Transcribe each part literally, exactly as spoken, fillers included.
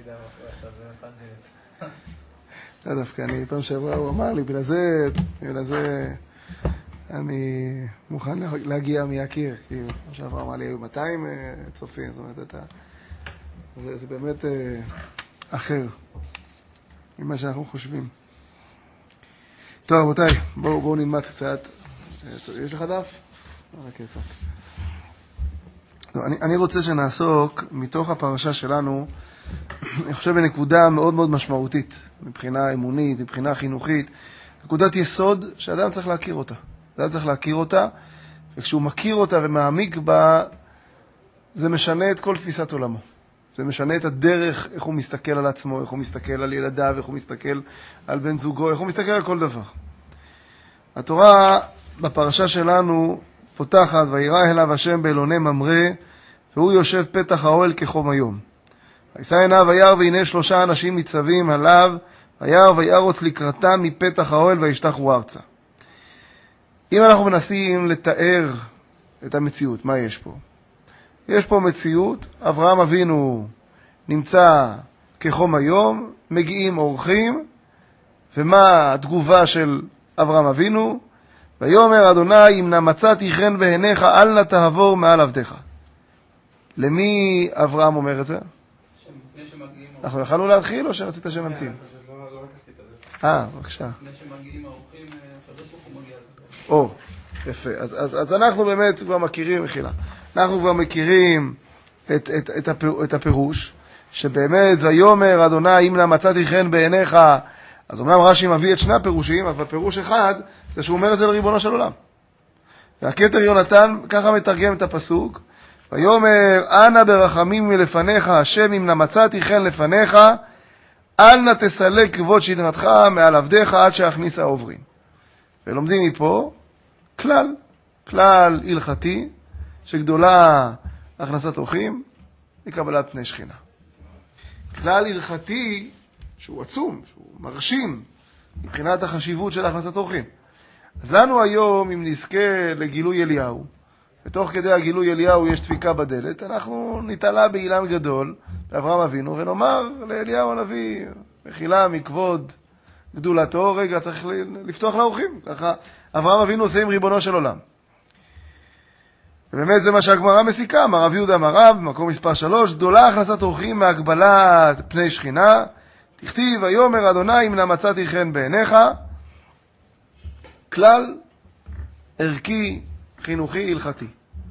לא דווקא, אני פעם שעברה, הוא אמר לי, בגלל זה, בגלל זה אני מוכן להגיע מיקיר, כי פעם שעברה אמר לי, היו מאתיים צופים, זאת אומרת, אתה, זה, זה באמת אחר ממה שאנחנו חושבים. טוב, רבותיי, בואו, בואו נלמד קצת. יש לך דף? על הכיפק. אני, אני רוצה שנעסוק מתוך הפרשה שלנו, אני חושב בנקודה מאוד מאוד משמעותית, מבחינה אמונית, מבחינה חינוכית, נקודת יסוד שאדם צריך להכיר אותה. אדם צריך להכיר אותה, וכשהוא מכיר אותה ומעמיק בה, זה משנה את כל תפיסת עולמו. זה משנה את הדרך, איך הוא מסתכל על עצמו, איך הוא מסתכל על ילדיו, איך הוא מסתכל על בן זוגו, איך הוא מסתכל על כל דבר. התורה בפרשה שלנו פותחת, וירא אליו השם באלוני ממרא, והוא יושב פתח האוהל כחום היום. וישא עיניו וירא והנה שלושה אנשים ניצבים עליו, וירא וירוץ לקראתם מפתח האוהל וישתחו ארצה. אם אנחנו מנסים לתאר את המציאות, מה יש פה? יש פה מציאות, אברהם אבינו נמצא כחום היום, מגיעים אורחים, ומה התגובה של אברהם אבינו? ויאמר אדוני אם נא מצאתי חן בעיניך אל נא תעבור מעל עבדיך. למי אברהם אומר את זה? אנחנו יכולנו להתחיל או שרצית שנמתין? אה, בבקשה. לפני שמגיעים האורחים, הקדוש ברוך הוא מגיע. או, יפה. אז, אז, אז אנחנו באמת כבר מכירים, מחילה. אנחנו כבר מכירים את, את, את, הפיר, את הפירוש, שבאמת, ויאמר אדוני אם נא מצאתי חן בעיניך, אז אומנם רש"י מביא את שני הפירושים, אבל פירוש אחד, זה שהוא אומר את זה לריבונו של עולם. והכתר יונתן ככה מתרגם את הפסוק, ויאמר אנא ברחמים מלפניך, השם אם נא מצאתי חן לפניך, אל נא תסלק כבוד שכנתך מעל עבדיך עד שיכניס העוברים. ולומדים מפה כלל, כלל הלכתי, שגדולה הכנסת אורחים, לקבלת פני שכינה. כלל הלכתי שהוא עצום, שהוא מרשים, מבחינת החשיבות של הכנסת אורחים. אז לנו היום, אם נזכה לגילוי אליהו, ותוך כדי הגילוי אליהו יש דפיקה בדלת, אנחנו נתעלה באילן גדול באברהם אבינו, ונאמר לאליהו הנביא, מחילה מכבוד גדולתו, רגע צריך לפתוח לאורחים. ככה אברהם אבינו עושה עם ריבונו של עולם. ובאמת זה מה שהגמרא מסיקה, מרב יהודה מרב, במקום מספר שלוש, גדולה הכנסת אורחים מהגבלת פני שכינה, תכתיב, ויאמר אדוני אם נא מצאתי חן בעיניך, כלל ערכי, חינוכי, הלכתי.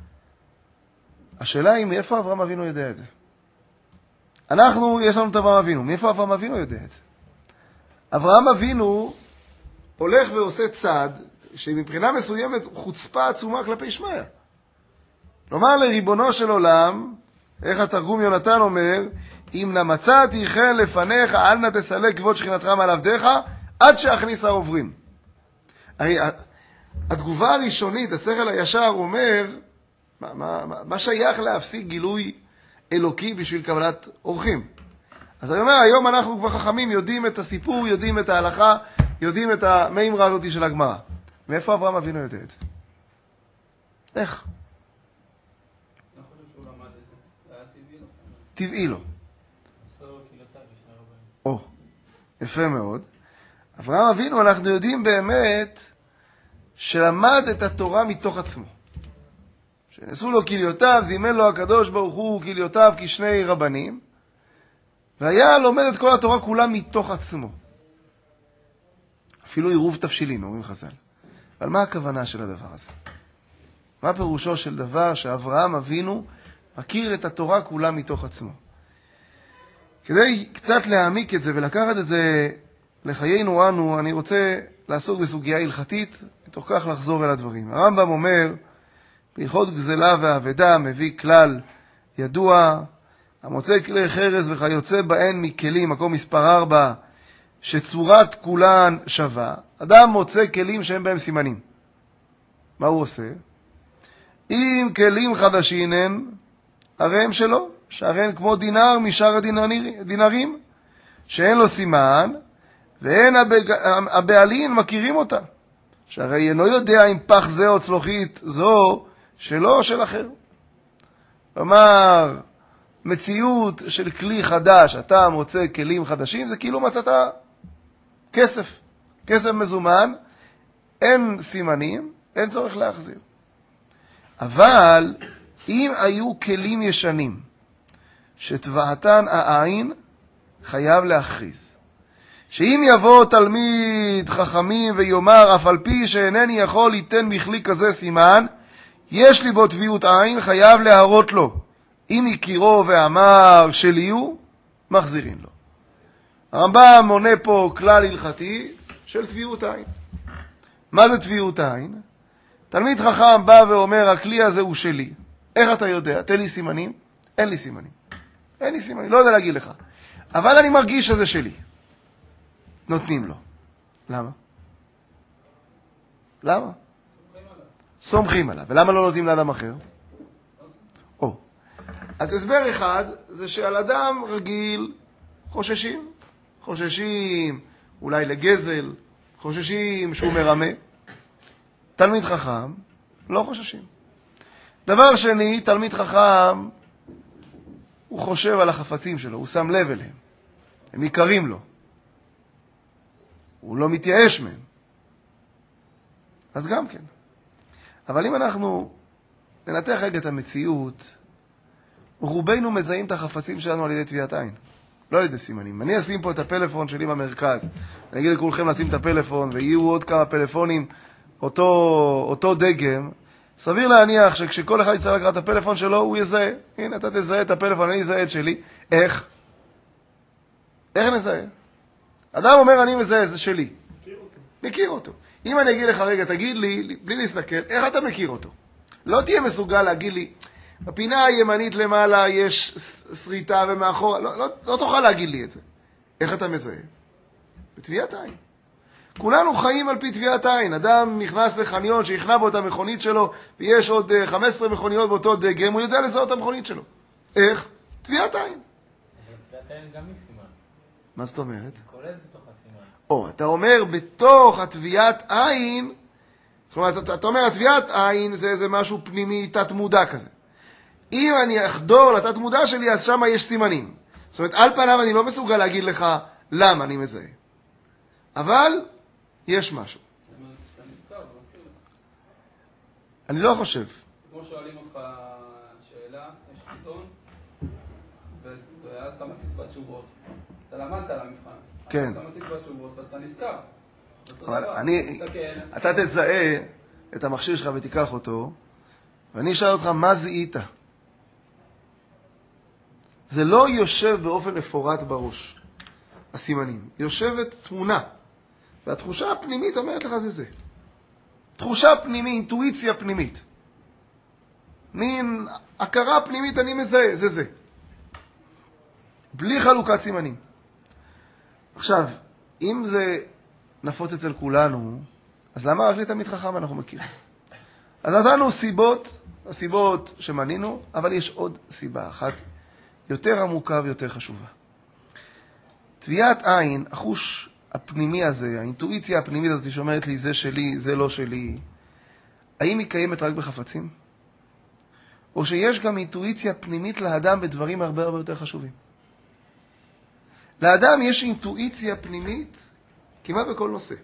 השאלה היא, מאיפה אברהם אבינו יודע את זה? אנחנו, יש לנו את אברהם אבינו, מאיפה אברהם אבינו יודע את זה? אברהם אבינו הולך ועושה צעד, שמבחינה מסוימת חוצפה עצומה כלפי שמיא. כלומר, לריבונו של עולם, איך התרגום יונתן אומר, אם נא מצאתי חן לפניך, אל נא תסלק כבוד שכינתך מעל עבדיך, עד שיכניס העוברים. הרי התגובה הראשונית, השכל הישר אומר, מה, מה, מה, מה שייך להפסיק גילוי אלוקי בשביל קבלת אורחים? אז אני אומר, היום אנחנו כבר חכמים, יודעים את הסיפור, יודעים את ההלכה, יודעים את המימרה הזאת של הגמרא. מאיפה אברהם אבינו יודע את זה? איך? טבעי לו. או, יפה מאוד. אברהם אבינו, אנחנו יודעים באמת שלמד את התורה מתוך עצמו. שנעשו לו כליותיו, זימן לו הקדוש ברוך הוא כליותיו כשני רבנים, והיה לומד את כל התורה כולה מתוך עצמו. אפילו עירוב תבשילים, אומרים חז"ל. אבל מה הכוונה של הדבר הזה? מה פירושו של דבר שאברהם אבינו מכיר את התורה כולה מתוך עצמו? כדי קצת להעמיק את זה ולקחת את זה לחיינו אנו, אני רוצה לעסוק בסוגיה הלכתית, מתוך כך לחזור אל הדברים. הרמב"ם אומר, בהלכות גזלה והאבדה מביא כלל ידוע, המוצא כלי חרס וכיוצא בהן מכלים, מקום מספר ארבע, שצורת כולן שווה. אדם מוצא כלים שהם בהם סימנים. מה הוא עושה? אם כלים חדשים הם, הרי הם שלו, שהרי הם כמו דינר משאר הדינרים, שאין לו סימן, ואין הבעלים מכירים אותה. שהרי אינו יודע אם פח זה או צלוחית זו שלו או של אחר. כלומר, מציאות של כלי חדש, אתה מוצא כלים חדשים, זה כאילו מצאת כסף, כסף מזומן, אין סימנים, אין צורך להחזיר. אבל אם היו כלים ישנים, שטבעתן העין, חייב להכריז. שאם יבוא תלמיד חכמים ויאמר, אף על פי שאינני יכול ליתן בכלי כזה סימן, יש לי בו טביעות עין, חייב להראות לו. אם הכירו ואמר שלי הוא, מחזירים לו. הרמב"ם מונה פה כלל הלכתי של טביעות עין. מה זה טביעות עין? תלמיד חכם בא ואומר, הכלי הזה הוא שלי. איך אתה יודע? תן לי סימנים? אין לי סימנים. אין לי סימנים, לא יודע להגיד לך. אבל אני מרגיש שזה שלי. נותנים לו. למה? למה? סומכים עליו. ולמה לא נותנים לאדם אחר? או. אז הסבר אחד זה שעל אדם רגיל חוששים. חוששים אולי לגזל, חוששים שהוא מרמה. תלמיד חכם לא חוששים. דבר שני, תלמיד חכם הוא חושב על החפצים שלו, הוא שם לב אליהם. הם יקרים לו. הוא לא מתייאש מהם. אז גם כן. אבל אם אנחנו ננתח רגע את המציאות, רובנו מזהים את החפצים שלנו על ידי טביעת עין. לא על ידי סימנים. אני אשים פה את הפלאפון שלי במרכז. אני אגיד לכולכם לשים את הפלאפון, ויהיו עוד כמה פלאפונים, אותו, אותו דגם. סביר להניח שכשכל אחד יצא לקראת הפלאפון שלו, הוא יזהה. הנה, אתה תזהה את הפלאפון, אני אזהה את שלי. איך? איך נזהה? אדם אומר, אני מזהה, זה שלי. מכיר אותו. מכיר אותו. אם אני אגיד לך, רגע, תגיד לי, בלי להסתכל, איך אתה מכיר אותו? לא תהיה מסוגל להגיד לי, בפינה הימנית למעלה יש שריטה ומאחורה, לא, לא, לא תוכל להגיד לי את זה. איך אתה מזהה? בטביעת עין. כולנו חיים על פי טביעת עין. אדם נכנס לחניון שיכנה בו את המכונית שלו, ויש עוד חמש עשרה מכוניות באותו דגם, הוא יודע לזהות את המכונית שלו. איך? טביעת עין. אבל טביעת עין גם מסימן. מה זאת אומרת? כולל בתוך הסימן. או, אתה אומר, בתוך הטביעת עין, כלומר, אתה, אתה אומר, הטביעת עין זה איזה משהו פנימי, תת מודע כזה. אם אני אחדור לתת מודע שלי, אז שם יש סימנים. זאת אומרת, על פניו אני לא מסוגל להגיד לך למה אני מזהה. אבל יש משהו. אתה נזכר, אתה מזכיר לך. אני לא חושב. כמו שואלים אותך שאלה, יש חיתון, ואז אתה מציץ בתשובות. אתה למדת על המבחן. כן. אתה מציץ בתשובות, ואז אתה נזכר. אבל אני, אתה תזהה את המכשיר שלך ותיקח אותו, ואני אשאל אותך, מה זיהית? זה לא יושב באופן מפורט בראש, הסימנים. יושבת תמונה, והתחושה הפנימית אומרת לך זה זה. תחושה פנימית, אינטואיציה פנימית. מין הכרה פנימית אני מזהה, זה זה. בלי חלוקת סימנים. עכשיו, אם זה נפוץ אצל כולנו, אז למה רק לתלמיד חכם אנחנו מכירים? אז נתנו סיבות, הסיבות שמנינו, אבל יש עוד סיבה אחת, יותר עמוקה ויותר חשובה. טביעת עין, החוש הפנימי הזה, האינטואיציה הפנימית הזאת שאומרת לי, זה שלי, זה לא שלי, האם היא קיימת רק בחפצים? או שיש גם אינטואיציה פנימית לאדם בדברים הרבה הרבה יותר חשובים? לאדם יש אינטואיציה פנימית כמעט בכל נושא.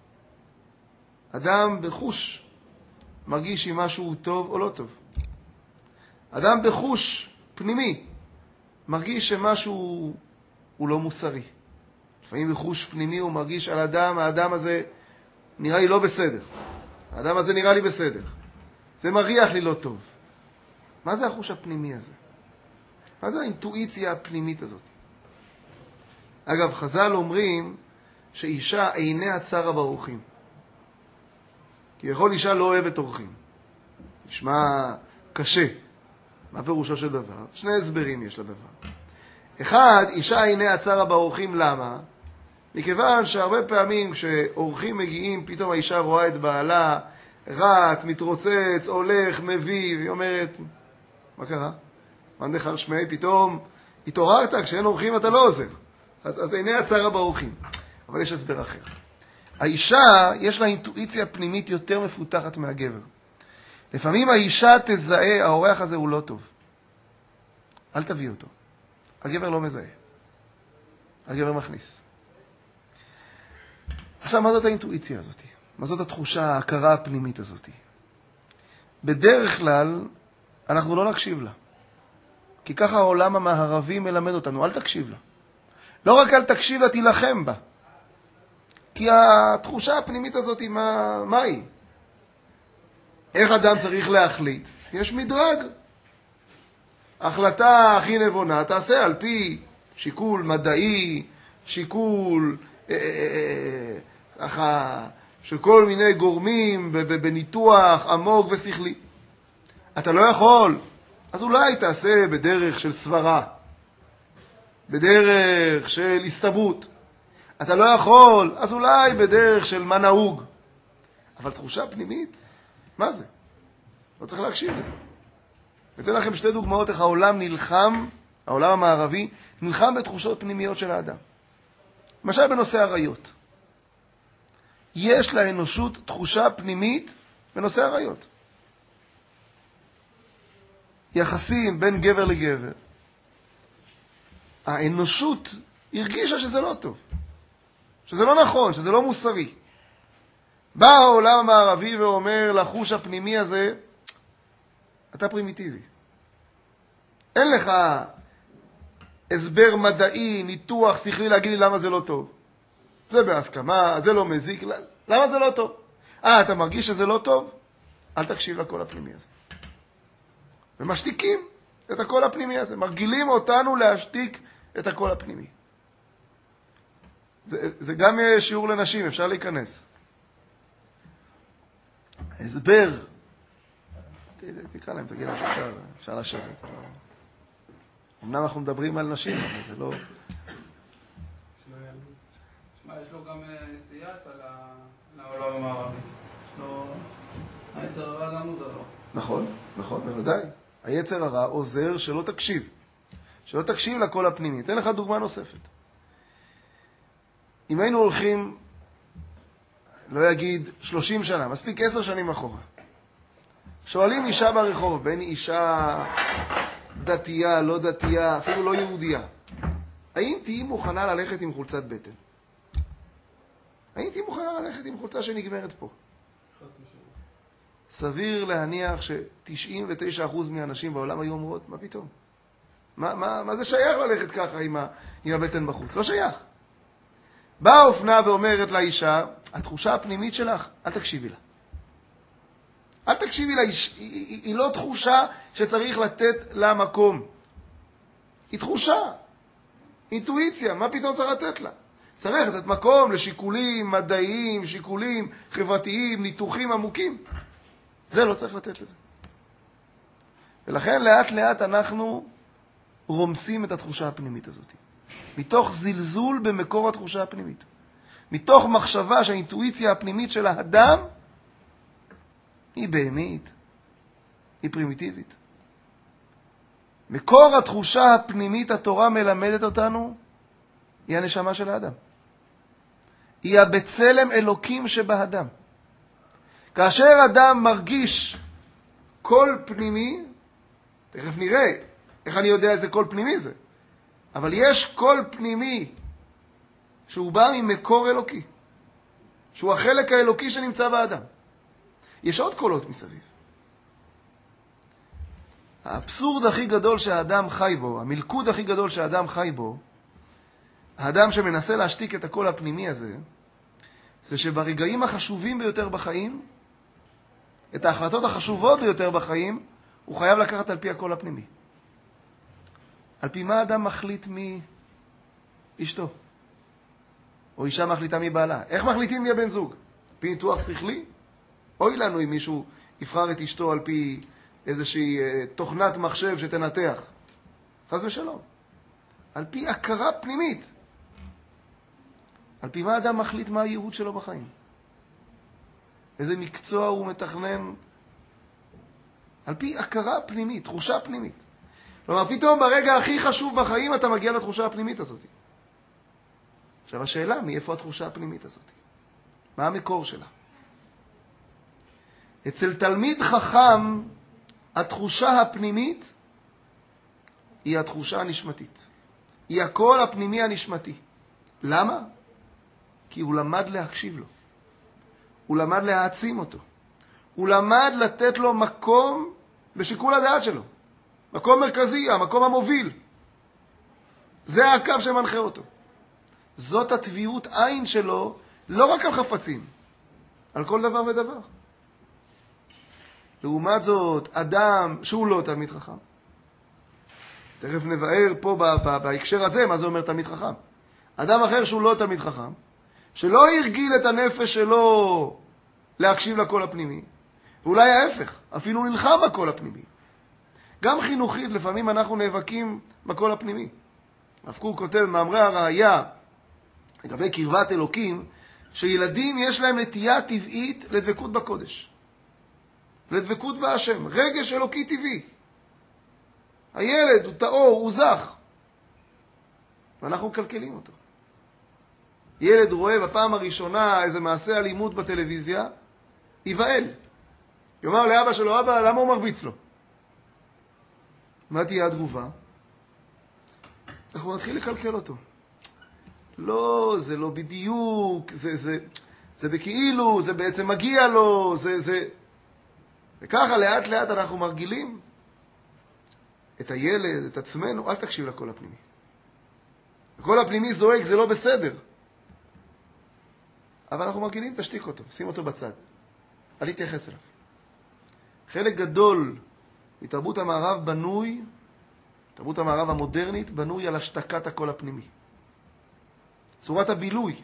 אדם בחוש מרגיש אם משהו טוב או לא טוב. אדם בחוש פנימי מרגיש שמשהו הוא לא מוסרי. לפעמים בחוש פנימי הוא מרגיש על אדם, האדם הזה נראה לי לא בסדר. האדם הזה נראה לי בסדר. זה מריח לי לא טוב. מה זה החוש הפנימי הזה? מה זה האינטואיציה הפנימית הזאת? אגב, חז"ל אומרים שאישה עיניה צרה באורחים. כי יכול אישה לא אוהבת אורחים. נשמע קשה. מה פירושו של דבר? שני הסברים יש לדבר. אחד, אישה עיניה צרה באורחים, למה? מכיוון שהרבה פעמים כשאורחים מגיעים, פתאום האישה רואה את בעלה, רץ, מתרוצץ, הולך, מביא, והיא אומרת, מה קרה? מה דחר שמי? פתאום התעוררת, כשאין אורחים אתה לא עוזר. אז, אז עיניה צרה באורחים. אבל יש הסבר אחר. האישה, יש לה אינטואיציה פנימית יותר מפותחת מהגבר. לפעמים האישה תזהה, האורח הזה הוא לא טוב. אל תביא אותו. הגבר לא מזהה. הגבר מכניס. עכשיו, מה זאת האינטואיציה הזאת? מה זאת התחושה, ההכרה הפנימית הזאת? בדרך כלל, אנחנו לא נקשיב לה. כי ככה העולם המערבי מלמד אותנו, אל תקשיב לה. לא רק אל תקשיב לה, תילחם בה. כי התחושה הפנימית הזאת, מה, מה היא? איך אדם צריך להחליט? יש מדרג. החלטה הכי נבונה תעשה על פי שיקול מדעי, שיקול אה, אה, אה, של כל מיני גורמים בניתוח עמוק ושכלי. אתה לא יכול, אז אולי תעשה בדרך של סברה, בדרך של הסתברות. אתה לא יכול, אז אולי בדרך של מה נהוג. אבל תחושה פנימית, מה זה? לא צריך להקשיב לזה. אתן לכם שתי דוגמאות איך העולם נלחם, העולם המערבי, נלחם בתחושות פנימיות של האדם. למשל בנושא עריות. יש לאנושות תחושה פנימית בנושא עריות. יחסים בין גבר לגבר. האנושות הרגישה שזה לא טוב. שזה לא נכון, שזה לא מוסרי. בא העולם המערבי ואומר לחוש הפנימי הזה, אתה פרימיטיבי. אין לך הסבר מדעי, ניתוח, שכלי להגיד לי למה זה לא טוב. זה בהסכמה, זה לא מזיק. למה זה לא טוב? אה, אתה מרגיש שזה לא טוב? אל תקשיב לקול הפנימי הזה. ומשתיקים את הקול הפנימי הזה. מרגילים אותנו להשתיק את הקול הפנימי. זה, זה גם שיעור לנשים, אפשר להיכנס. הסבר. תקרא להם, תגיד להם שאפשר, אפשר לשבת. אמנם אנחנו מדברים על נשים, אבל זה לא... יש לו גם סייעת לעולם המערבי. יש לו... היצר הרע גם עוזר לו. נכון, נכון, בוודאי. היצר הרע עוזר שלא תקשיב. שלא תקשיב לקול הפנימי. אתן לך דוגמה נוספת. אם היינו הולכים, לא יגיד שלושים שנה, מספיק עשר שנים אחורה. שואלים אישה ברחוב, בין אישה דתייה, לא דתייה, אפילו לא יהודייה. האם תהי מוכנה ללכת עם חולצת בטן? האם תהי מוכנה ללכת עם חולצה שנגמרת פה? סביר להניח ש-תשעים ותשעה אחוז מהאנשים בעולם היו אומרות, מה פתאום? מה, מה, מה זה שייך ללכת ככה עם, ה, עם הבטן בחוץ? לא שייך. באה אופנה ואומרת לאישה, התחושה הפנימית שלך, אל תקשיבי לה. אל תקשיבי לה, היא, היא, היא לא תחושה שצריך לתת לה מקום. היא תחושה, אינטואיציה, מה פתאום צריך לתת לה? צריך לתת מקום לשיקולים מדעיים, שיקולים חברתיים, ניתוחים עמוקים. זה לא צריך לתת לזה. ולכן לאט לאט אנחנו רומסים את התחושה הפנימית הזאת. מתוך זלזול במקור התחושה הפנימית. מתוך מחשבה שהאינטואיציה הפנימית של האדם היא בהמית, היא פרימיטיבית. מקור התחושה הפנימית התורה מלמדת אותנו היא הנשמה של האדם. היא הבצלם אלוקים שבאדם. כאשר אדם מרגיש קול פנימי, תכף נראה איך אני יודע איזה קול פנימי זה, אבל יש קול פנימי שהוא בא ממקור אלוקי, שהוא החלק האלוקי שנמצא באדם. יש עוד קולות מסביב. האבסורד הכי גדול שהאדם חי בו, המלכוד הכי גדול שהאדם חי בו, האדם שמנסה להשתיק את הקול הפנימי הזה, זה שברגעים החשובים ביותר בחיים, את ההחלטות החשובות ביותר בחיים, הוא חייב לקחת על פי הקול הפנימי. על פי מה האדם מחליט מאשתו? או אישה מחליטה מבעלה? איך מחליטים מי הבן זוג? פי ניתוח שכלי? אוי לנו אם מישהו יבחר את אשתו על פי איזושהי אה, תוכנת מחשב שתנתח. חס ושלום. על פי הכרה פנימית. על פי מה האדם מחליט מה הייעוד שלו בחיים. איזה מקצוע הוא מתכנן. על פי הכרה פנימית, תחושה פנימית. כלומר, פתאום ברגע הכי חשוב בחיים אתה מגיע לתחושה הפנימית הזאת. עכשיו השאלה, מאיפה התחושה הפנימית הזאת? מה המקור שלה? אצל תלמיד חכם, התחושה הפנימית היא התחושה הנשמתית. היא הקול הפנימי הנשמתי. למה? כי הוא למד להקשיב לו. הוא למד להעצים אותו. הוא למד לתת לו מקום בשיקול הדעת שלו. מקום מרכזי, המקום המוביל. זה הקו שמנחה אותו. זאת הטביעות עין שלו, לא רק על חפצים, על כל דבר ודבר. לעומת זאת, אדם שהוא לא תלמיד חכם. תכף נבהר פה בהקשר הזה מה זה אומר תלמיד חכם. אדם אחר שהוא לא תלמיד חכם, שלא הרגיל את הנפש שלו להקשיב לקול הפנימי, ואולי ההפך, אפילו נלחם בקול הפנימי. גם חינוכית, לפעמים אנחנו נאבקים בקול הפנימי. הרב קוק כותב במאמרי הראייה, לגבי קרבת אלוקים, שילדים יש להם נטייה טבעית לדבקות בקודש. לדבקות בהשם, רגש אלוקי טבעי. הילד הוא טהור, הוא זך. ואנחנו מקלקלים אותו. ילד רואה בפעם הראשונה איזה מעשה אלימות בטלוויזיה, יבעל. יאמר לאבא שלו, אבא, למה הוא מרביץ לו? מה תהיה התגובה? אנחנו נתחיל לקלקל אותו. לא, זה לא בדיוק, זה, זה, זה בכאילו, זה בעצם מגיע לו, זה, זה... וככה לאט לאט אנחנו מרגילים את הילד, את עצמנו, אל תקשיב לקול הפנימי. הקול הפנימי זועק, זה לא בסדר. אבל אנחנו מרגילים, תשתיק אותו, שים אותו בצד. אל תתייחס אליו. חלק גדול מתרבות המערב בנוי, תרבות המערב המודרנית, בנוי על השתקת הקול הפנימי. צורת הבילוי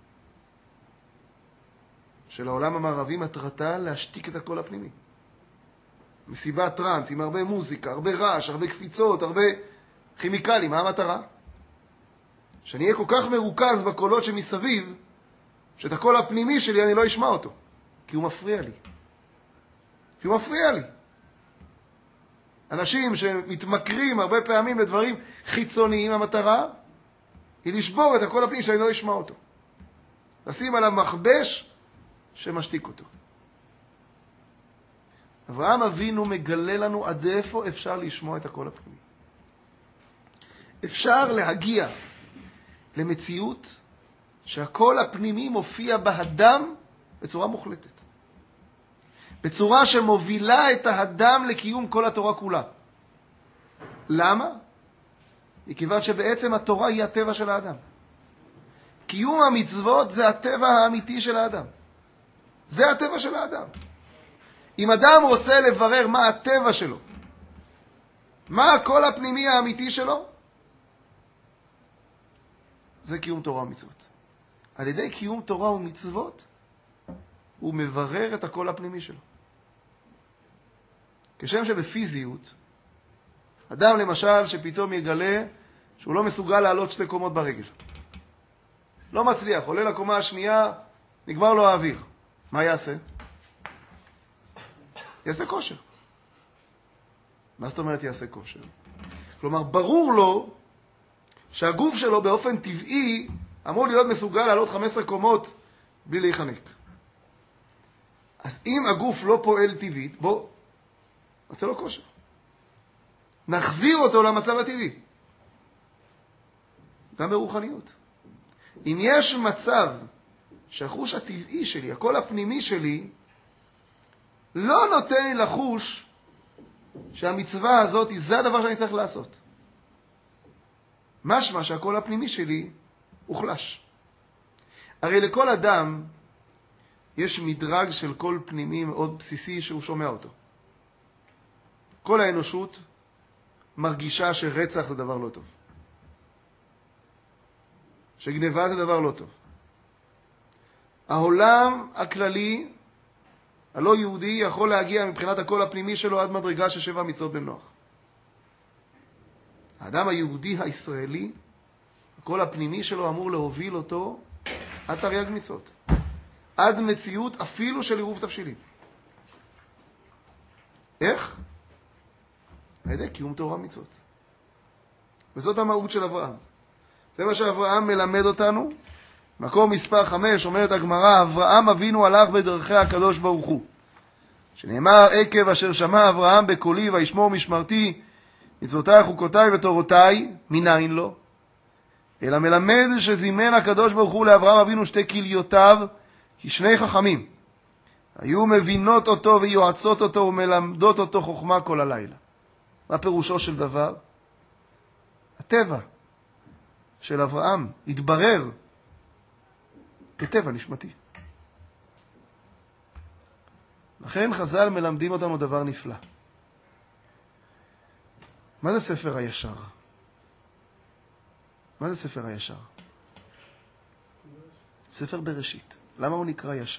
של העולם המערבי מטרתה להשתיק את הקול הפנימי. מסיבת טרנס עם הרבה מוזיקה, הרבה רעש, הרבה קפיצות, הרבה כימיקלים. מה המטרה? שאני אהיה כל כך מרוכז בקולות שמסביב, שאת הקול הפנימי שלי אני לא אשמע אותו. כי הוא מפריע לי. כי הוא מפריע לי. אנשים שמתמכרים הרבה פעמים לדברים חיצוניים, המטרה היא לשבור את הקול הפנימי שאני לא אשמע אותו. לשים עליו מכבש שמשתיק אותו. אברהם אבינו מגלה לנו עד איפה אפשר לשמוע את הקול הפנימי. אפשר להגיע למציאות שהקול הפנימי מופיע באדם בצורה מוחלטת. בצורה שמובילה את האדם לקיום כל התורה כולה. למה? מכיוון שבעצם התורה היא הטבע של האדם. קיום המצוות זה הטבע האמיתי של האדם. זה הטבע של האדם. אם אדם רוצה לברר מה הטבע שלו, מה הקול הפנימי האמיתי שלו, זה קיום תורה ומצוות. על ידי קיום תורה ומצוות, הוא מברר את הקול הפנימי שלו. כשם שבפיזיות, אדם למשל שפתאום יגלה שהוא לא מסוגל לעלות שתי קומות ברגל. לא מצליח, עולה לקומה השנייה, נגמר לו האוויר. מה יעשה? יעשה כושר. מה זאת אומרת יעשה כושר? כלומר, ברור לו שהגוף שלו באופן טבעי אמור להיות מסוגל לעלות חמש עשרה קומות בלי להיחנק. אז אם הגוף לא פועל טבעית, בוא, נעשה לו כושר. נחזיר אותו למצב הטבעי. גם ברוחניות. אם יש מצב שהחוש הטבעי שלי, הקול הפנימי שלי, לא נותן לי לחוש שהמצווה הזאת זה הדבר שאני צריך לעשות. משמע שהקול הפנימי שלי הוחלש. הרי לכל אדם יש מדרג של קול פנימי מאוד בסיסי שהוא שומע אותו. כל האנושות מרגישה שרצח זה דבר לא טוב. שגניבה זה דבר לא טוב. העולם הכללי, הלא יהודי, יכול להגיע מבחינת הקול הפנימי שלו עד מדרגה של שבע מצוות במנוח. האדם היהודי הישראלי, הקול הפנימי שלו אמור להוביל אותו עד תרי"ג מצוות. עד מציאות אפילו של עירוב תבשילים. איך? על ידי קיום תורה מצוות. וזאת המהות של אברהם. זה מה שאברהם מלמד אותנו. מקום מספר חמש, אומרת הגמרא, אברהם אבינו הלך בדרכי הקדוש ברוך הוא. שנאמר, עקב אשר שמע אברהם בקולי וישמור משמרתי, מצוותיי, חוקותיי ותורותיי, מנין לו? אלא מלמד שזימן הקדוש ברוך הוא לאברהם אבינו שתי כליותיו, כי שני חכמים היו מבינות אותו ויועצות אותו ומלמדות אותו חוכמה כל הלילה. מה פירושו של דבר? הטבע של אברהם התברר בטבע נשמתי. לכן חז"ל מלמדים אותנו דבר נפלא. מה זה ספר הישר? מה זה ספר הישר? ספר בראשית. למה הוא נקרא ישר?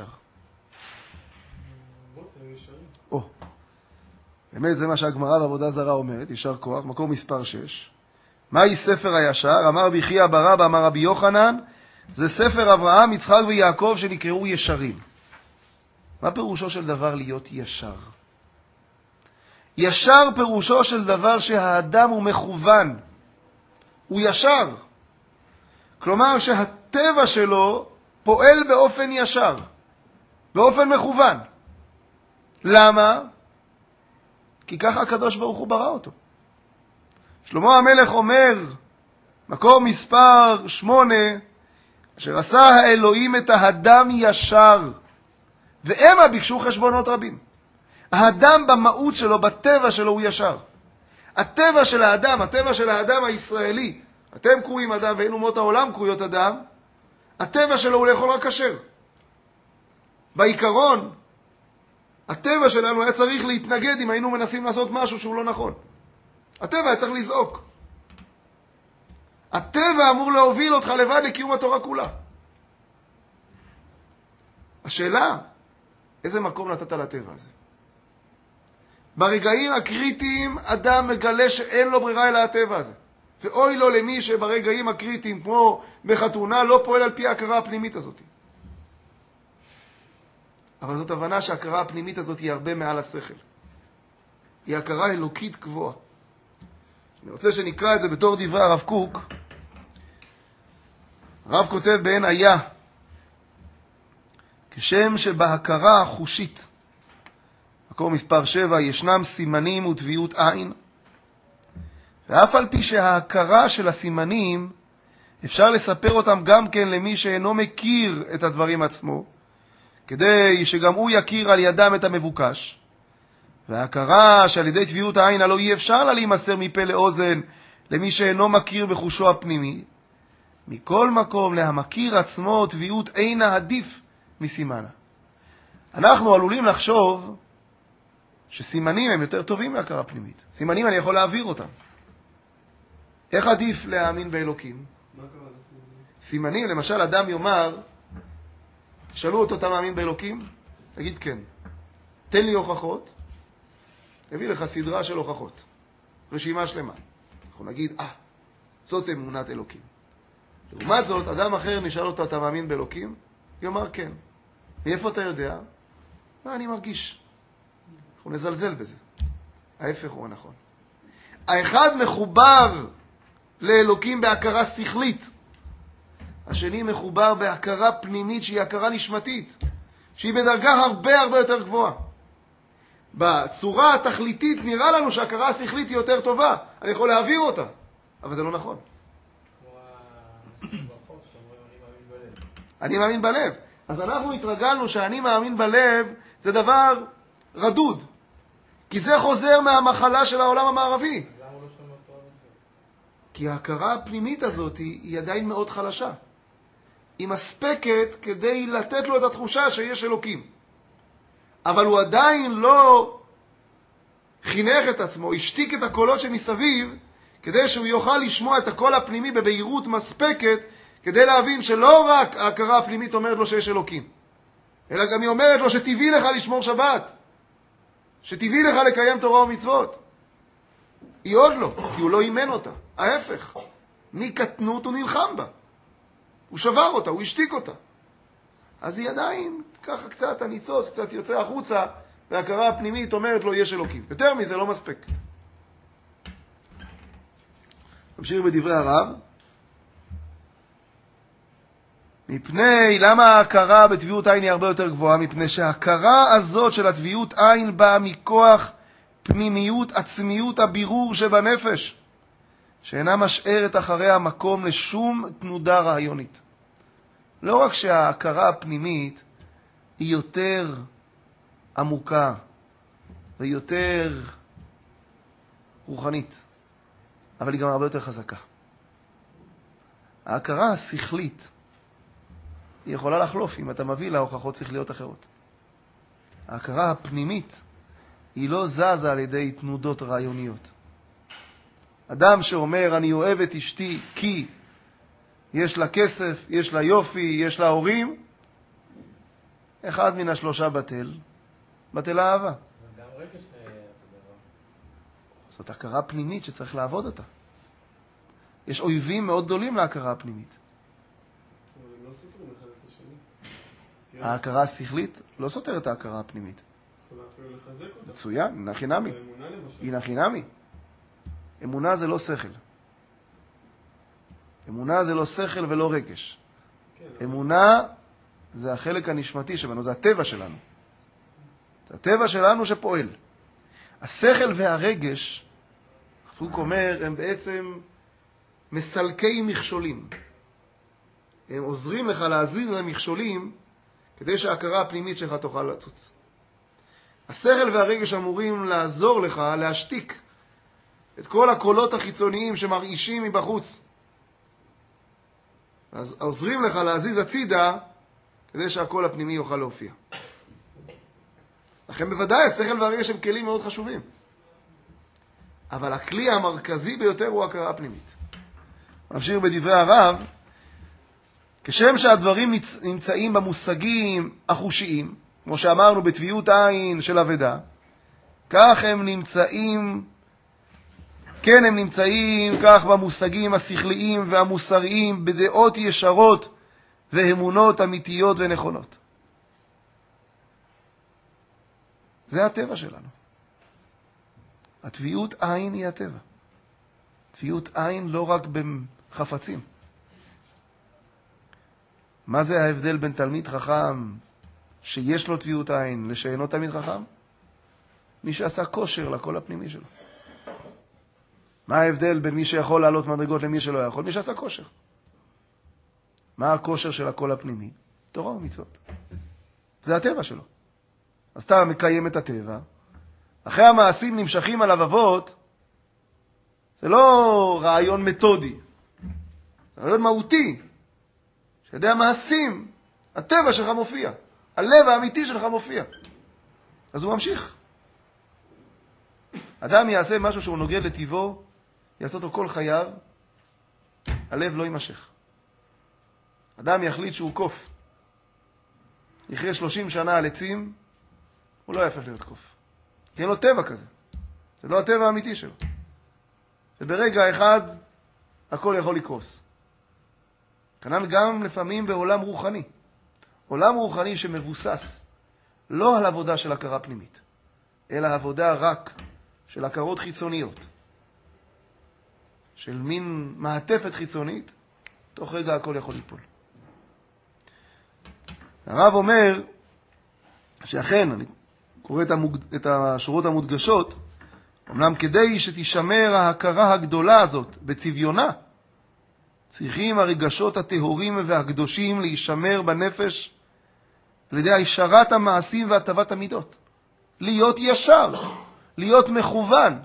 או, באמת זה מה שהגמרא בעבודה זרה אומרת, ישר כוח, מקור מספר שש. מהי ספר הישר? אמר רבי חייא בר אבא, אמר רבי יוחנן, זה ספר אברהם, יצחק ויעקב שנקראו ישרים. מה פירושו של דבר להיות ישר? ישר פירושו של דבר שהאדם הוא מכוון, הוא ישר. כלומר שהטבע שלו פועל באופן ישר, באופן מכוון. למה? כי ככה הקדוש ברוך הוא ברא אותו. שלמה המלך אומר, מקור מספר שמונה, אשר עשה האלוהים את האדם ישר, והמה ביקשו חשבונות רבים. האדם במהות שלו, בטבע שלו הוא ישר. הטבע של האדם, הטבע של האדם הישראלי, אתם קרואים אדם ואין אומות העולם קרויות אדם, הטבע שלו הוא לאכול רק כשר. בעיקרון, הטבע שלנו היה צריך להתנגד אם היינו מנסים לעשות משהו שהוא לא נכון. הטבע היה צריך לזעוק. הטבע אמור להוביל אותך לבד לקיום התורה כולה. השאלה, איזה מקום נתת לטבע הזה? ברגעים הקריטיים אדם מגלה שאין לו ברירה אלא הטבע הזה. ואוי לו למי שברגעים הקריטיים, כמו בחתונה, לא פועל על פי ההכרה הפנימית הזאת. אבל זאת הבנה שההכרה הפנימית הזאת היא הרבה מעל השכל. היא הכרה אלוקית קבועה. אני רוצה שנקרא את זה בתור דברי הרב קוק. הרב כותב בעין היה, כשם שבהכרה החושית, מקור מספר שבע, ישנם סימנים וטביעות עין, ואף על פי שההכרה של הסימנים אפשר לספר אותם גם כן למי שאינו מכיר את הדברים עצמו, כדי שגם הוא יכיר על ידם את המבוקש. וההכרה שעל ידי טביעות העין הלא אי אפשר לה להימסר מפה לאוזן למי שאינו מכיר בחושו הפנימי. מכל מקום להמכיר עצמו טביעות עינה עדיף מסימנה. אנחנו עלולים לחשוב שסימנים הם יותר טובים מהכרה פנימית. סימנים אני יכול להעביר אותם. איך עדיף להאמין באלוקים? מה קרה לסימנים? סימנים, למשל אדם יאמר, שאלו אותו, אתה מאמין באלוקים? תגיד כן. תן לי הוכחות, הביא לך סדרה של הוכחות. רשימה שלמה. אנחנו נגיד, אה, זאת אמונת אלוקים. לעומת זאת, אדם אחר נשאל אותו, אתה מאמין באלוקים? יאמר כן. מאיפה אתה יודע? מה אני מרגיש? אנחנו נזלזל בזה. ההפך הוא הנכון. האחד מחובר לאלוקים בהכרה שכלית. השני מחובר בהכרה פנימית שהיא הכרה נשמתית, שהיא בדרגה הרבה הרבה יותר גבוהה. בצורה התכליתית נראה לנו שההכרה השכלית היא יותר טובה. אני יכול להעביר אותה, אבל זה לא נכון. אני מאמין בלב. אז אנחנו התרגלנו שאני מאמין בלב זה דבר רדוד. כי זה חוזר מהמחלה של העולם המערבי. כי ההכרה הפנימית הזאת היא עדיין מאוד חלשה. היא מספקת כדי לתת לו את התחושה שיש אלוקים. אבל הוא עדיין לא חינך את עצמו, השתיק את הקולות שמסביב, כדי שהוא יוכל לשמוע את הקול הפנימי בבהירות מספקת, כדי להבין שלא רק ההכרה הפנימית אומרת לו שיש אלוקים, אלא גם היא אומרת לו שטבעי לך לשמור שבת, שטבעי לך לקיים תורה ומצוות. היא עוד לא, כי הוא לא אימן אותה. ההפך, מקטנות הוא נלחם בה. הוא שבר אותה, הוא השתיק אותה. אז היא עדיין, ככה קצת הניצוץ, קצת יוצא החוצה, וההכרה הפנימית אומרת לו יש אלוקים. יותר מזה לא מספק. נמשיך בדברי הרב. מפני, למה ההכרה בטביעות עין היא הרבה יותר גבוהה? מפני שההכרה הזאת של הטביעות עין באה מכוח פנימיות, עצמיות הבירור שבנפש, שאינה משארת אחריה מקום לשום תנודה רעיונית. לא רק שההכרה הפנימית היא יותר עמוקה ויותר רוחנית, אבל היא גם הרבה יותר חזקה. ההכרה השכלית היא יכולה לחלוף אם אתה מביא לה הוכחות שכליות אחרות. ההכרה הפנימית היא לא זזה על ידי תנודות רעיוניות. אדם שאומר אני אוהב את אשתי כי יש לה כסף, יש לה יופי, יש לה הורים, אחד מן השלושה בטל, בטל האהבה. גם רגש אתה דבר. זאת הכרה פנימית שצריך לעבוד אותה. יש אויבים מאוד גדולים להכרה הפנימית. אבל לא סותרים אחד את השני. ההכרה השכלית לא סותרת את ההכרה הפנימית. יכולה אפילו לחזק אותה. מצוין, הנה חינמי. באמונה למשל. הנה חינמי. אמונה זה לא שכל. אמונה זה לא שכל ולא רגש. כן, אמונה זה החלק הנשמתי שבנו, זה הטבע שלנו. זה הטבע שלנו שפועל. השכל והרגש, הפוק אומר, הם בעצם מסלקי מכשולים. הם עוזרים לך להזיז למכשולים כדי שההכרה הפנימית שלך תוכל לצוץ. השכל והרגש אמורים לעזור לך להשתיק את כל הקולות החיצוניים שמרעישים מבחוץ. אז עוזרים לך להזיז הצידה כדי שהקול הפנימי יוכל להופיע. לכן בוודאי השכל והרגש הם כלים מאוד חשובים. אבל הכלי המרכזי ביותר הוא הכרה הפנימית. נמשיך בדברי הרב, כשם שהדברים נמצאים במושגים החושיים, כמו שאמרנו בטבעיות עין של עבדה, כך הם נמצאים, כן הם נמצאים כך במושגים השכליים והמוסריים, בדעות ישרות ואמונות אמיתיות ונכונות. זה הטבע שלנו. הטבעיות עין היא הטבע. טבעיות עין לא רק בחפצים. מה זה ההבדל בין תלמיד חכם שיש לו טבעיות עין לשאינו תלמיד חכם? מי שעשה כושר לקול הפנימי שלו. מה ההבדל בין מי שיכול לעלות מדרגות למי שלא יכול? מי שעשה כושר. מה הכושר של הקול הפנימי? תורה ומצוות. זה הטבע שלו. אז אתה מקיים את הטבע, אחרי המעשים נמשכים על הלבבות, זה לא רעיון מתודי, זה רעיון מהותי, שידי המעשים, הטבע שלך מופיע, הלב האמיתי שלך מופיע. אז הוא ממשיך. אדם יעשה משהו שהוא נוגד לטבעו, יעשה אותו כל חייו, הלב לא יימשך. אדם יחליט שהוא קוף, יחיה שלושים שנה על עצים, הוא לא יהפך להיות קוף. כי אין לו טבע כזה. זה לא הטבע האמיתי שלו. וברגע אחד, הכל יכול לקרוס. כנ"ל גם לפעמים בעולם רוחני. עולם רוחני שמבוסס לא על עבודה של הכרה פנימית, אלא עבודה רק של הכרות חיצוניות, של מין מעטפת חיצונית, תוך רגע הכל יכול ליפול. הרב אומר שאכן, אני קורא את, המוג... את השורות המודגשות, אמנם כדי שתשמר ההכרה הגדולה הזאת בצביונה, צריכים הרגשות הטהורים והקדושים להישמר בנפש על ידי הישרת המעשים והטבת המידות. להיות ישר, להיות מכוון,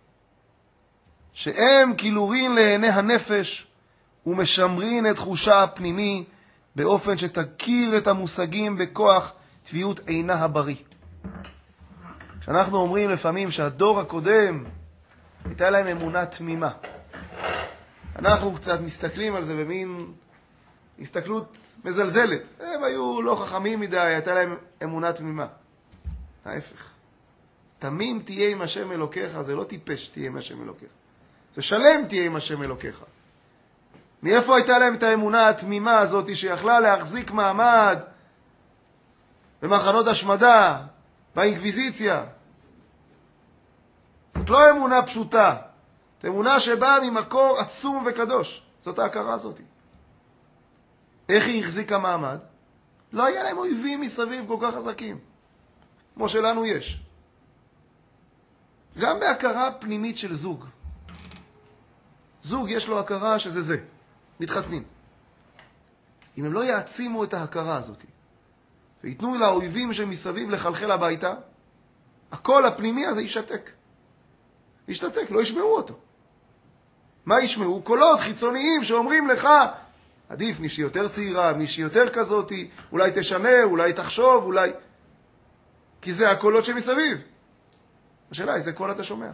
שהם כילורין לעיני הנפש ומשמרין את תחושה הפנימי באופן שתכיר את המושגים בכוח טבעיות עינה הבריא. כשאנחנו אומרים לפעמים שהדור הקודם הייתה להם אמונה תמימה, אנחנו קצת מסתכלים על זה במין הסתכלות מזלזלת. הם היו לא חכמים מדי, הייתה להם אמונה תמימה. ההפך. תמים תהיה עם השם אלוקיך, זה לא טיפש תהיה עם השם אלוקיך. זה שלם תהיה עם השם אלוקיך. מאיפה הייתה להם את האמונה התמימה הזאת שיכלה להחזיק מעמד במחנות השמדה, באינקוויזיציה? זאת לא אמונה פשוטה. זאת אמונה שבאה ממקור עצום וקדוש. זאת ההכרה הזאת. איך היא החזיקה מעמד? לא היה להם אויבים מסביב כל כך חזקים, כמו שלנו יש. גם בהכרה פנימית של זוג. זוג יש לו הכרה שזה זה, מתחתנים. אם הם לא יעצימו את ההכרה הזאת, ויתנו לאויבים שמסביב לחלחל הביתה, הקול הפנימי הזה ישתק. ישתתק, לא ישמעו אותו. מה ישמעו? קולות חיצוניים שאומרים לך, עדיף מישהי יותר צעירה, מישהי יותר כזאת, אולי תשנה, אולי תחשוב, אולי... כי זה הקולות שמסביב. השאלה, איזה קול אתה שומע?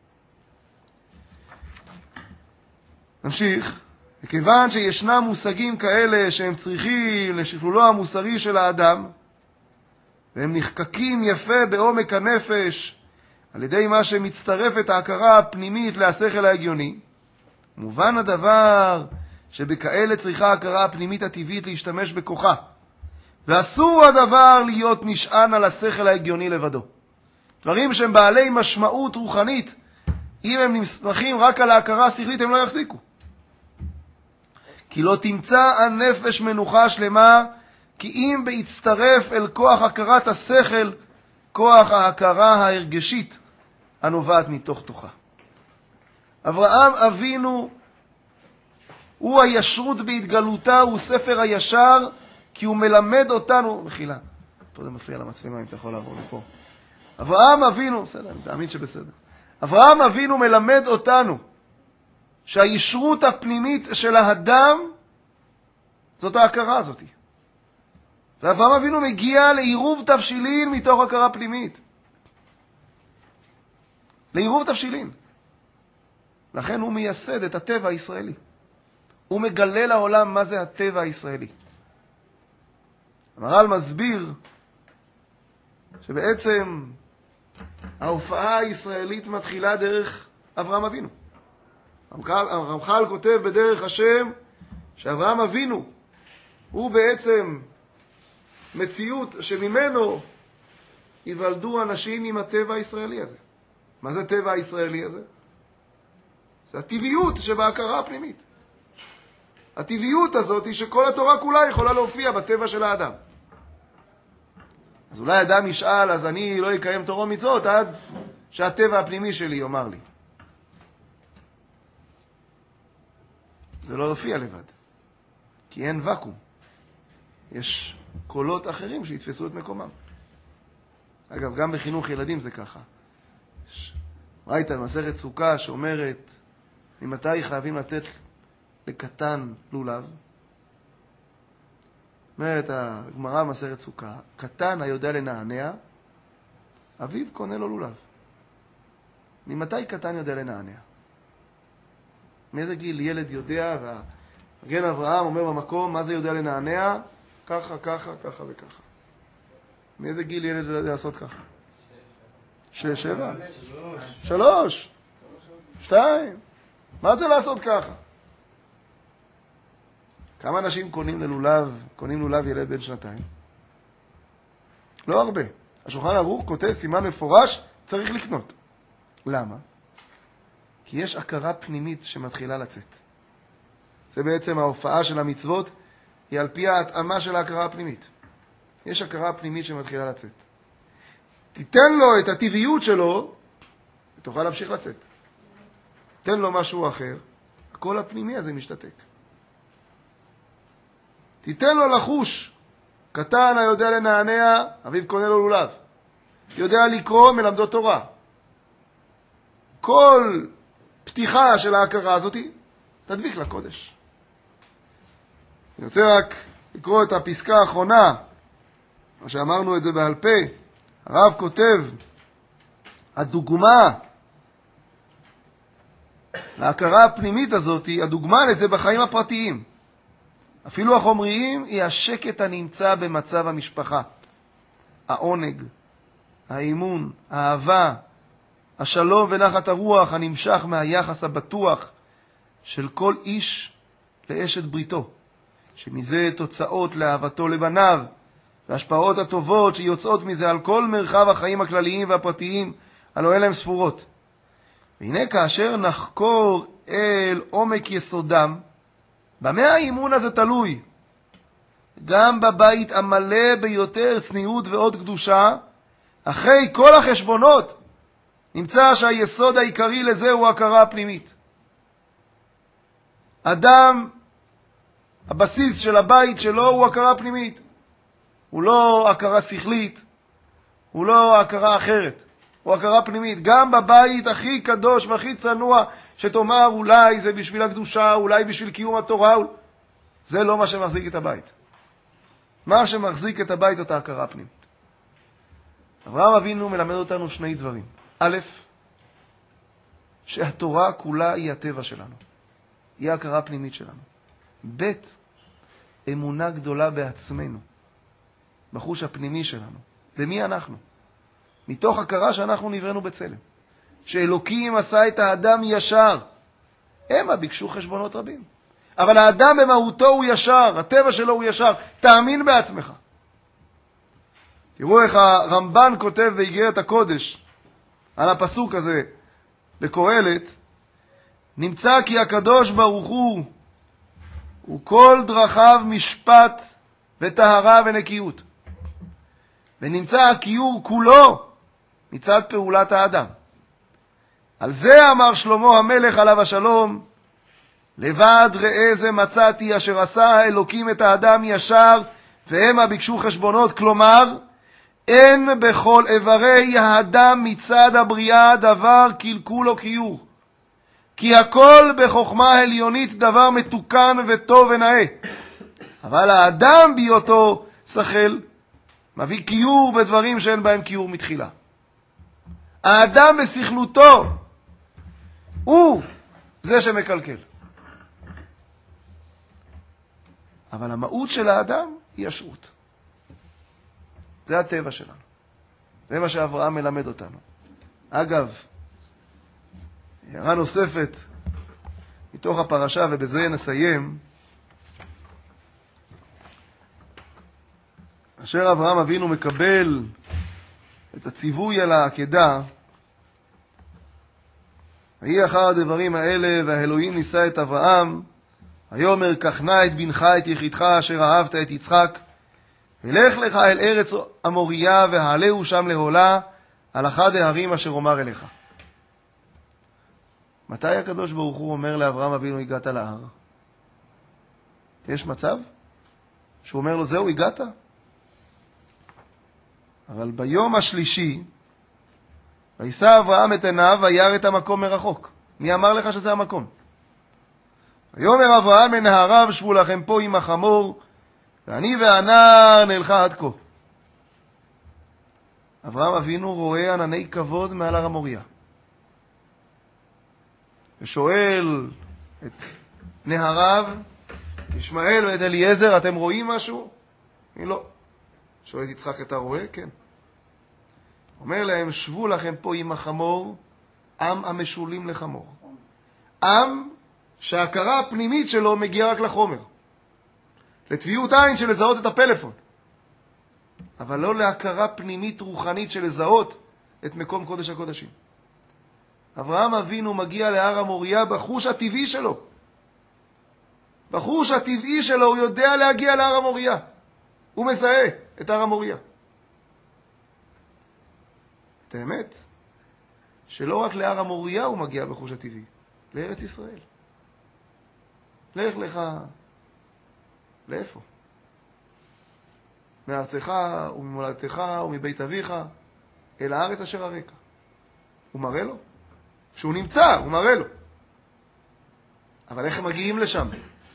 נמשיך. וכיוון שישנם מושגים כאלה שהם צריכים לשכלולו המוסרי של האדם, והם נחקקים יפה בעומק הנפש, על ידי מה שמצטרפת ההכרה הפנימית להשכל ההגיוני, מובן הדבר שבכאלה צריכה ההכרה הפנימית הטבעית להשתמש בכוחה, ואסור הדבר להיות נשען על השכל ההגיוני לבדו. דברים שהם בעלי משמעות רוחנית, אם הם נסמכים רק על ההכרה השכלית, הם לא יחזיקו. כי לא תמצא הנפש מנוחה שלמה, כי אם בהצטרף אל כוח הכרת השכל, כוח ההכרה ההרגשית הנובעת מתוך תוכה. אברהם אבינו הוא הישרות בהתגלותה, הוא ספר הישר, כי הוא מלמד אותנו, מחילה, פה זה מפריע למצלמה אם אתה יכול לעבור לפה. אברהם אבינו, בסדר, אני תאמין שבסדר. אברהם אבינו מלמד אותנו שהישרות הפנימית של האדם זאת ההכרה הזאת. ואברהם אבינו מגיע לעירוב תבשילין מתוך הכרה פנימית. לעירוב תבשילין. לכן הוא מייסד את הטבע הישראלי. הוא מגלה לעולם מה זה הטבע הישראלי. המהר"ל מסביר שבעצם ההופעה הישראלית מתחילה דרך אברהם אבינו. הרמח"ל כותב בדרך השם שאברהם אבינו הוא בעצם מציאות שממנו ייוולדו אנשים עם הטבע הישראלי הזה. מה זה הטבע הישראלי הזה? זה הטבעיות שבהכרה הפנימית. הטבעיות הזאת היא שכל התורה כולה יכולה להופיע בטבע של האדם. אז אולי אדם ישאל, אז אני לא אקיים תורה ומצוות עד שהטבע הפנימי שלי יאמר לי. זה לא יופיע לבד, כי אין וקום. יש קולות אחרים שיתפסו את מקומם. אגב, גם בחינוך ילדים זה ככה. ראית במסכת סוכה שאומרת, ממתי חייבים לתת לקטן לולב? אומרת הגמרא במסכת סוכה, קטן היודע לנענע, אביו קונה לו לולב. ממתי קטן יודע לנענע? מאיזה גיל ילד יודע, והמגן אברהם אומר במקום, מה זה יודע לנענע? ככה, ככה, ככה וככה. מאיזה גיל ילד יודע לעשות ככה? שש, שבע? שלוש. שתיים. מה זה לעשות ככה? כמה אנשים קונים ללולב, קונים לולב ילד בן שנתיים? לא הרבה. השולחן ערוך כותב סימן מפורש, צריך לקנות. למה? כי יש הכרה פנימית שמתחילה לצאת. זה בעצם ההופעה של המצוות, היא על פי ההתאמה של ההכרה הפנימית. יש הכרה פנימית שמתחילה לצאת. תיתן לו את הטבעיות שלו, ותוכל להמשיך לצאת. תן לו משהו אחר, הכל הפנימי הזה משתתק. תיתן לו לחוש, קטן היודע לנענע, אביו קונה לו לולב. יודע לקרוא, מלמדו תורה. כל פתיחה של ההכרה הזאת, תדביק לקודש. אני רוצה רק לקרוא את הפסקה האחרונה, מה שאמרנו את זה בעל פה. הרב כותב, הדוגמה להכרה הפנימית הזאת, הדוגמה לזה בחיים הפרטיים, אפילו החומריים, היא השקט הנמצא במצב המשפחה. העונג, האימון, האהבה, השלום ונחת הרוח הנמשך מהיחס הבטוח של כל איש לאשת בריתו, שמזה תוצאות לאהבתו לבניו, והשפעות הטובות שיוצאות מזה על כל מרחב החיים הכלליים והפרטיים, הלא אלה הם ספורות. והנה כאשר נחקור אל עומק יסודם, במה האימון הזה תלוי? גם בבית המלא ביותר צניעות ועוד קדושה, אחרי כל החשבונות, נמצא שהיסוד העיקרי לזה הוא ההכרה הפנימית. אדם, הבסיס של הבית שלו הוא הכרה פנימית. הוא לא הכרה שכלית, הוא לא הכרה אחרת, הוא הכרה פנימית. גם בבית הכי קדוש והכי צנוע, שתאמר אולי זה בשביל הקדושה, אולי בשביל קיום התורה, זה לא מה שמחזיק את הבית. מה שמחזיק את הבית זאת ההכרה הפנימית. אברהם אבינו מלמד אותנו שני דברים. א', שהתורה כולה היא הטבע שלנו, היא ההכרה הפנימית שלנו. ב', אמונה גדולה בעצמנו, בחוש הפנימי שלנו. ומי אנחנו? מתוך הכרה שאנחנו נבראנו בצלם, שאלוקים עשה את האדם ישר. הם ביקשו חשבונות רבים, אבל האדם במהותו הוא ישר, הטבע שלו הוא ישר. תאמין בעצמך. תראו איך הרמב"ן כותב באיגרת הקודש על הפסוק הזה בקהלת, נמצא כי הקדוש ברוך הוא הוא כל דרכיו משפט וטהרה ונקיות, ונמצא הכיור כולו מצד פעולת האדם. על זה אמר שלמה המלך עליו השלום, לבד ראה זה מצאתי אשר עשה האלוקים את האדם ישר והמה ביקשו חשבונות. כלומר, אין בכל איברי האדם מצד הבריאה דבר קלקול או קיור, כי הכל בחוכמה העליונית דבר מתוקן וטוב ונאה. אבל האדם בהיותו שכל מביא קיור בדברים שאין בהם קיור מתחילה. האדם בשכלותו הוא זה שמקלקל. אבל המהות של האדם היא ישרות. זה הטבע שלנו. זה מה שאברהם מלמד אותנו. אגב, הערה נוספת מתוך הפרשה, ובזה נסיים. אשר אברהם אבינו מקבל את הציווי על העקדה, ויהי אחר הדברים האלה, והאלוהים נישא את אברהם, ויאמר קח נא את בנך את יחידך אשר אהבת את יצחק, ולך לך אל ארץ המוריה, והעלהו שם להולה על אחד ההרים אשר אומר אליך. מתי הקדוש ברוך הוא אומר לאברהם אבינו הגעת להר? יש מצב שהוא אומר לו זהו הגעת? אבל ביום השלישי וישא אברהם את עיניו וירא את המקום מרחוק. מי אמר לך שזה המקום? ויאמר אברהם אל נעריו שבו לכם פה עם החמור, ואני והנער נלכה עד כה. אברהם אבינו רואה ענני כבוד מעל הר המוריה, ושואל את נעריו, ישמעאל ואת אליעזר, אתם רואים משהו? אני לא. שואל את יצחק, אתה רואה? כן. אומר להם, שבו לכם פה עם החמור, עם המשולים לחמור. עם שההכרה הפנימית שלו מגיעה רק לחומר, לטביות עין של לזהות את הפלאפון, אבל לא להכרה פנימית רוחנית של לזהות את מקום קודש הקודשים. אברהם אבינו מגיע להר המוריה בחוש הטבעי שלו. בחוש הטבעי שלו הוא יודע להגיע להר המוריה. הוא מזהה את הר המוריה. את האמת, שלא רק להר המוריה הוא מגיע בחוש הטבעי, לארץ ישראל. לך לך, לאיפה? מארצך וממולדתך ומבית אביך, אל הארץ אשר אראך. הוא מראה לו. כשהוא נמצא, הוא מראה לו. אבל איך הם מגיעים לשם?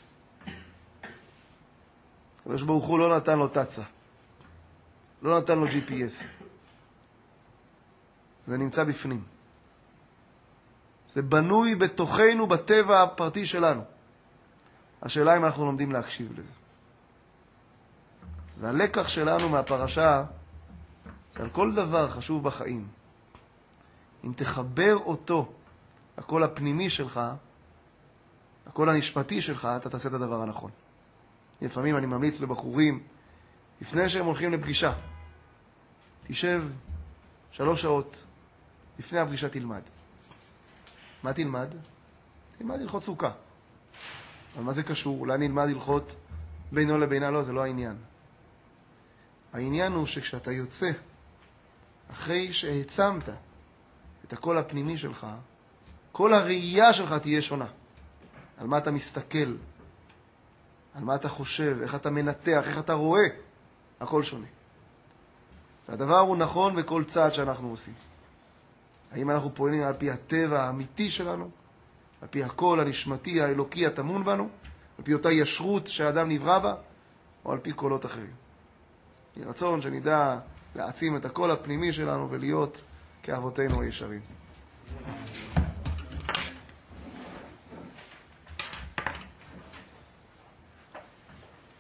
הקדוש ברוך הוא לא נתן לו תצה. לא נתן לו ג'י פי אס. זה נמצא בפנים. זה בנוי בתוכנו, בטבע הפרטי שלנו. השאלה אם אנחנו לומדים להקשיב לזה. והלקח שלנו מהפרשה, זה על כל דבר חשוב בחיים. אם תחבר אותו, הקול הפנימי שלך, הקול הנשפטי שלך, אתה תעשה את הדבר הנכון. לפעמים אני ממליץ לבחורים, לפני שהם הולכים לפגישה, תשב שלוש שעות, לפני הפגישה תלמד. מה תלמד? תלמד הלכות סוכה. אבל מה זה קשור? אולי נלמד הלכות בינו לבינה? לא, זה לא העניין. העניין הוא שכשאתה יוצא, אחרי שהעצמת את הקול הפנימי שלך, כל הראייה שלך תהיה שונה. על מה אתה מסתכל, על מה אתה חושב, איך אתה מנתח, איך אתה רואה, הכל שונה. והדבר הוא נכון בכל צעד שאנחנו עושים. האם אנחנו פועלים על פי הטבע האמיתי שלנו, על פי הקול הנשמתי, האלוקי, הטמון בנו, על פי אותה ישרות שהאדם נברא בה, או על פי קולות אחרים. יהי רצון שנדע להעצים את הקול הפנימי שלנו ולהיות כאבותינו הישרים.